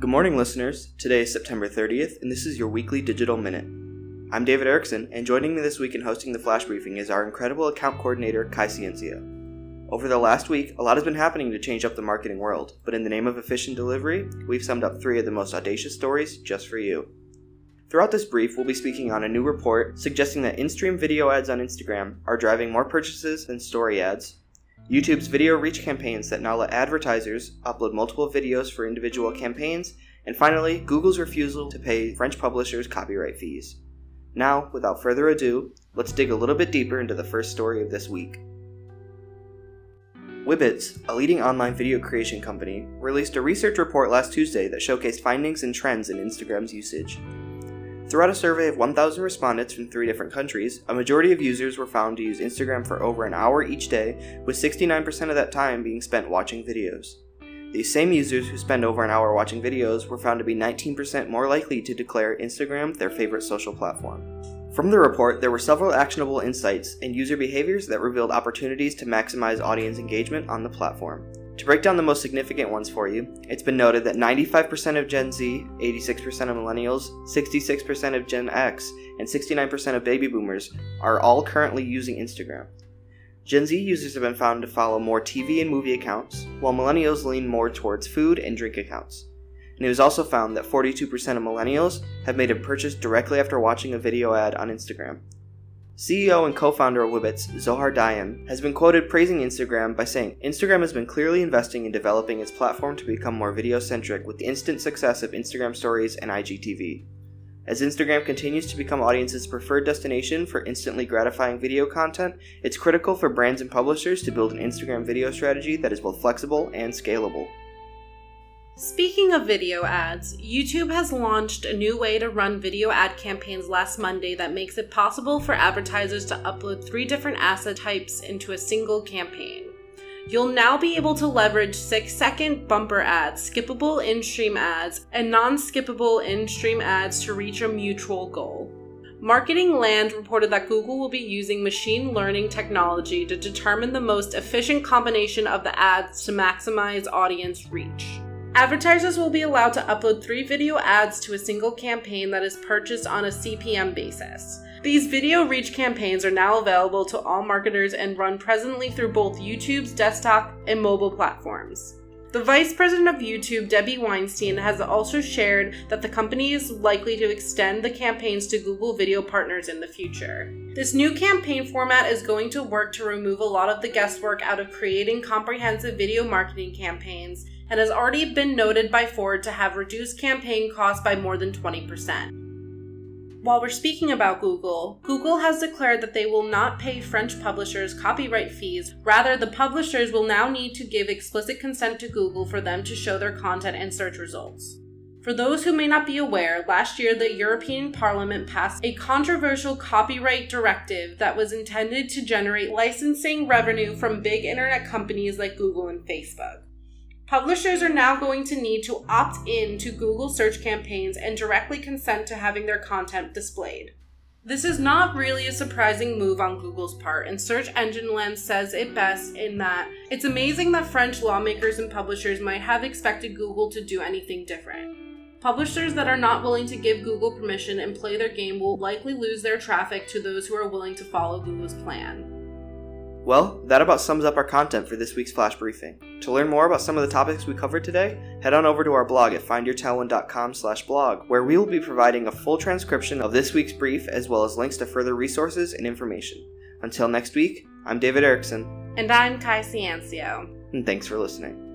morning, listeners. Today is September 30th, and this is your weekly Digital Minute. I'm David Erickson, and joining me this week in hosting the Flash Briefing is our incredible account coordinator, Kai Ciencio. Over the last week, a lot has been happening to change up the marketing world, but in the name of efficient delivery, we've summed up 3 of the most audacious stories just for you. Throughout this brief, we'll be speaking on a new report suggesting that in-stream video ads on Instagram are driving more purchases than story ads, YouTube's video reach campaigns that now let advertisers upload multiple videos for individual campaigns, and finally, Google's refusal to pay French publishers copyright fees. Now, without further ado, let's dig a little bit deeper into the first story of this week. Wibbits, a leading online video creation company, released a research report last Tuesday that showcased findings and trends in Instagram's usage. Throughout a survey of 1,000 respondents from 3 different countries, a majority of users were found to use Instagram for over an hour each day, with 69% of that time being spent watching videos. These same users who spend over an hour watching videos were found to be 19% more likely to declare Instagram their favorite social platform. From the report, there were several actionable insights and user behaviors that revealed opportunities to maximize audience engagement on the platform. To break down the most significant ones for you, it's been noted that 95% of Gen Z, 86% of millennials, 66% of Gen X, and 69% of baby boomers are all currently using Instagram. Gen Z users have been found to follow more TV and movie accounts, while millennials lean more towards food and drink accounts. And it was also found that 42% of millennials have made a purchase directly after watching a video ad on Instagram. CEO and co-founder of Wibbits, Zohar Dayan, has been quoted praising Instagram by saying, "Instagram has been clearly investing in developing its platform to become more video-centric with the instant success of Instagram Stories and IGTV. As Instagram continues to become audiences' preferred destination for instantly gratifying video content, it's critical for brands and publishers to build an Instagram video strategy that is both flexible and scalable." Speaking of video ads, YouTube has launched a new way to run video ad campaigns last Monday that makes it possible for advertisers to upload 3 different asset types into a single campaign. You'll now be able to leverage 6-second bumper ads, skippable in-stream ads, and non-skippable in-stream ads to reach a mutual goal. Marketing Land reported that Google will be using machine learning technology to determine the most efficient combination of the ads to maximize audience reach. Advertisers will be allowed to upload 3 video ads to a single campaign that is purchased on a CPM basis. These video reach campaigns are now available to all marketers and run presently through both YouTube's desktop and mobile platforms. The vice president of YouTube, Debbie Weinstein, has also shared that the company is likely to extend the campaigns to Google Video Partners in the future. This new campaign format is going to work to remove a lot of the guesswork out of creating comprehensive video marketing campaigns, and has already been noted by Ford to have reduced campaign costs by more than 20%. While we're speaking about Google, Google has declared that they will not pay French publishers copyright fees. Rather, the publishers will now need to give explicit consent to Google for them to show their content in search results. For those who may not be aware, last year the European Parliament passed a controversial copyright directive that was intended to generate licensing revenue from big internet companies like Google and Facebook. Publishers are now going to need to opt in to Google search campaigns and directly consent to having their content displayed. This is not really a surprising move on Google's part, and Search Engine Land says it best in that it's amazing that French lawmakers and publishers might have expected Google to do anything different. Publishers that are not willing to give Google permission and play their game will likely lose their traffic to those who are willing to follow Google's plan. Well, that about sums up our content for this week's Flash Briefing. To learn more about some of the topics we covered today, head on over to our blog at findyourtailwind.com/blog, where we will be providing a full transcription of this week's brief as well as links to further resources and information. Until next week, I'm David Erickson. And I'm Kai Ciencio. And thanks for listening.